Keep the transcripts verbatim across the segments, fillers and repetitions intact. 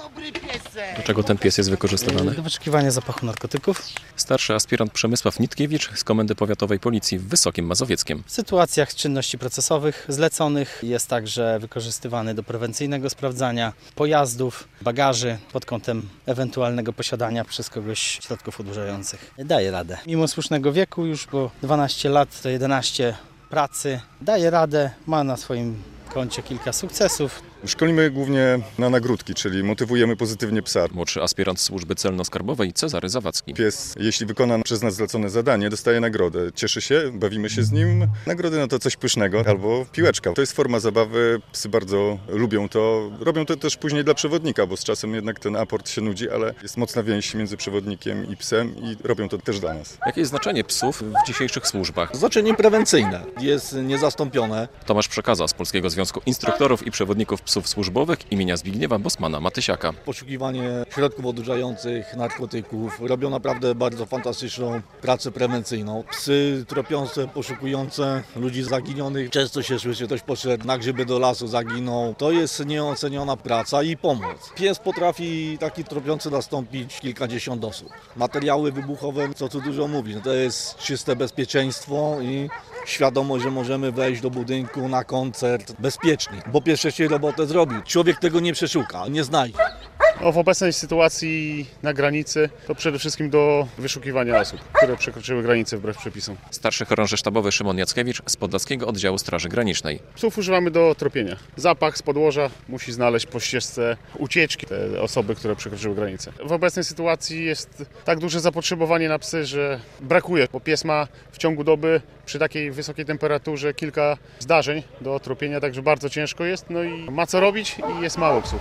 Do czego ten pies jest wykorzystywany? Do wyczekiwania zapachu narkotyków. Starszy aspirant Przemysław Nitkiewicz z Komendy Powiatowej Policji w Wysokim Mazowieckiem. W sytuacjach czynności procesowych zleconych jest także wykorzystywany do prewencyjnego sprawdzania pojazdów, bagaży pod kątem ewentualnego posiadania przez kogoś środków odurzających. Daje radę. Mimo słusznego wieku już, bo dwanaście lat to jedenaście pracy, daje radę, ma na swoim koncie kilka sukcesów. Szkolimy głównie na nagródki, czyli motywujemy pozytywnie psa. Młodszy aspirant służby celno-skarbowej Cezary Zawadzki. Pies, jeśli wykona przez nas zlecone zadanie, dostaje nagrodę. Cieszy się, bawimy się z nim. Nagrody no to coś pysznego albo piłeczka. To jest forma zabawy, psy bardzo lubią to. Robią to też później dla przewodnika, bo z czasem jednak ten aport się nudzi, ale jest mocna więź między przewodnikiem i psem i robią to też dla nas. Jakie jest znaczenie psów w dzisiejszych służbach? Znaczenie prewencyjne jest niezastąpione. Tomasz Przekaza z Polskiego Związku Instruktorów i Przewodników Psów Służbowych imienia Zbigniewa Bosmana-Matysiaka. Poszukiwanie środków odurzających, narkotyków. Robią naprawdę bardzo fantastyczną pracę prewencyjną. Psy tropiące, poszukujące ludzi zaginionych. Często się słyszy, ktoś poszedł na grzyby do lasu, zaginął. To jest nieoceniona praca i pomoc. Pies potrafi taki tropiący nastąpić kilkadziesiąt osób. Materiały wybuchowe, co tu dużo mówić, to jest czyste bezpieczeństwo i świadomość, że możemy wejść do budynku na koncert bezpiecznie, bo pies wcześniej robotę zrobił. Człowiek tego nie przeszuka, nie znajdzie. No, w obecnej sytuacji na granicy to przede wszystkim do wyszukiwania osób, które przekroczyły granicę wbrew przepisom. Starszy chorąży sztabowy Szymon Jackiewicz z Podlaskiego Oddziału Straży Granicznej. Psów używamy do tropienia. Zapach z podłoża musi znaleźć po ścieżce ucieczki te osoby, które przekroczyły granicę. W obecnej sytuacji jest tak duże zapotrzebowanie na psy, że brakuje, bo pies ma w ciągu doby przy takiej wysokiej temperaturze kilka zdarzeń do tropienia, także bardzo ciężko jest, no i ma co robić i jest mało psów.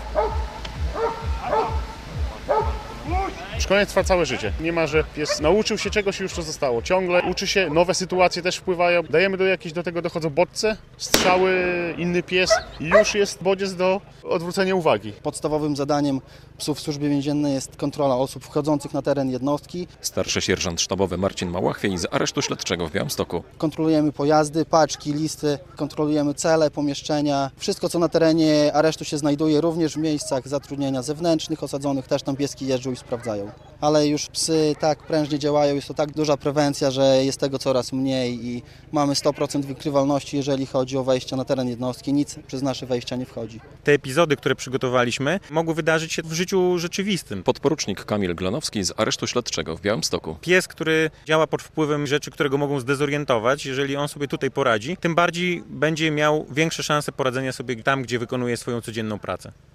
Szkolenie trwa całe życie. Nie ma, że pies nauczył się czegoś i już to zostało. Ciągle uczy się, nowe sytuacje też wpływają. Dajemy do jakieś, do tego dochodzą bodźce, strzały, inny pies i już jest bodziec do odwrócenia uwagi. Podstawowym zadaniem psów w służbie więziennej jest kontrola osób wchodzących na teren jednostki. Starszy sierżant sztabowy Marcin Małachwiej z Aresztu Śledczego w Białymstoku. Kontrolujemy pojazdy, paczki, listy, kontrolujemy cele, pomieszczenia. Wszystko, co na terenie aresztu się znajduje, również w miejscach zatrudnienia zewnętrznych osadzonych, też tam pieski jeżdżą i sprawdzają. Ale już psy tak prężnie działają, jest to tak duża prewencja, że jest tego coraz mniej i mamy sto procent wykrywalności, jeżeli chodzi o wejście na teren jednostki. Nic przez nasze wejścia nie wchodzi. Te epizody, które przygotowaliśmy, mogły wydarzyć się w życiu rzeczywistym. Podporucznik Kamil Glonowski z Aresztu Śledczego w Białymstoku. Pies, który działa pod wpływem rzeczy, które go mogą zdezorientować, jeżeli on sobie tutaj poradzi, tym bardziej będzie miał większe szanse poradzenia sobie tam, gdzie wykonuje swoją codzienną pracę.